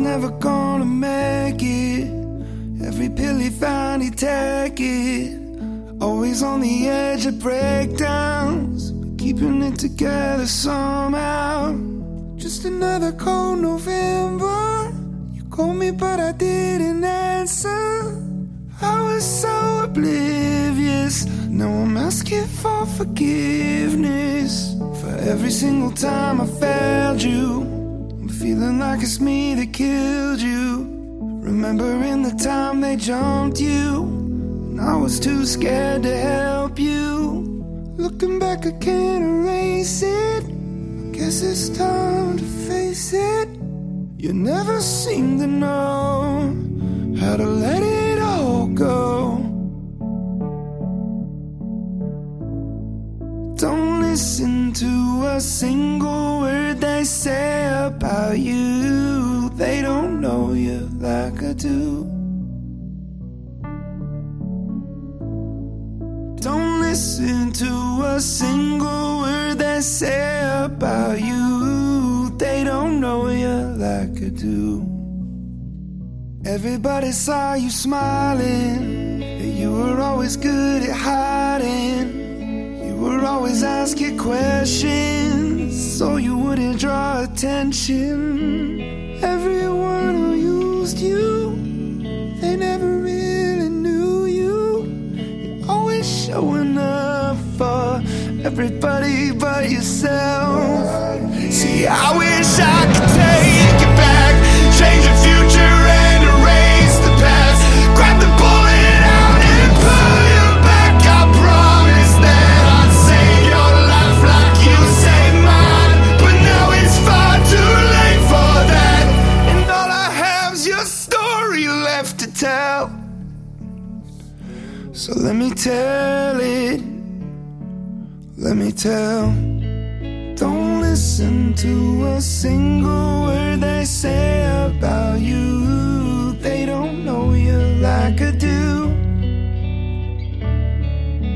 never gonna make it. Every pill he found, he'd take it. Always on the edge of breakdowns, but keeping it together somehow. Just another cold November. You called me but I didn't answer. I was so oblivious. Now I'm asking for forgiveness for every single time I failed you. I'm feeling like it's me that killed you. Remembering the time they jumped you, and I was too scared to help you. Looking back, I can't erase it. I guess it's time to face it. You never seem to know how to let it all go. Don't listen to a single word they say about you. They don't know you like I do. Don't listen to a single word they say about you. They don't know you like I do. Everybody saw you smiling, you were always good at hiding. You were always asking questions so you wouldn't draw attention. Everyone who used you, they never really knew you. You're always showing up for everybody but yourself. See, I wish I could take it back, change the future and erase the past. Grab the bullet out and pull you back. I promise that I'd save your life like you saved mine. But now it's far too late for that, and all I have's your story left to tell. So let me tell it, let me tell. Don't listen to a single word they say about you. They don't know you like I do.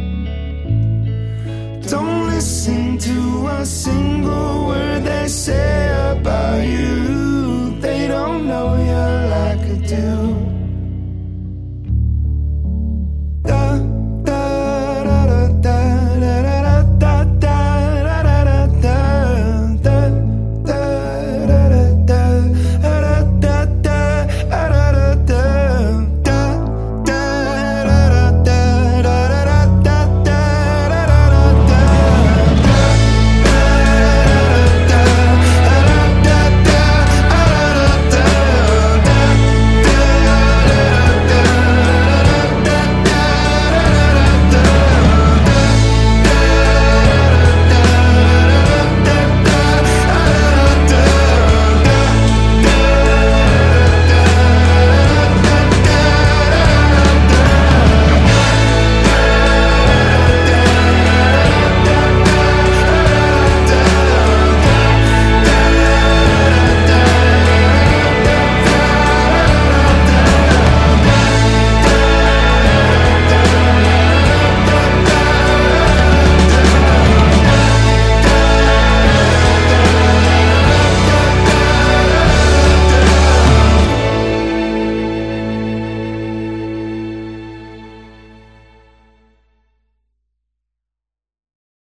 Don't listen to a single word they say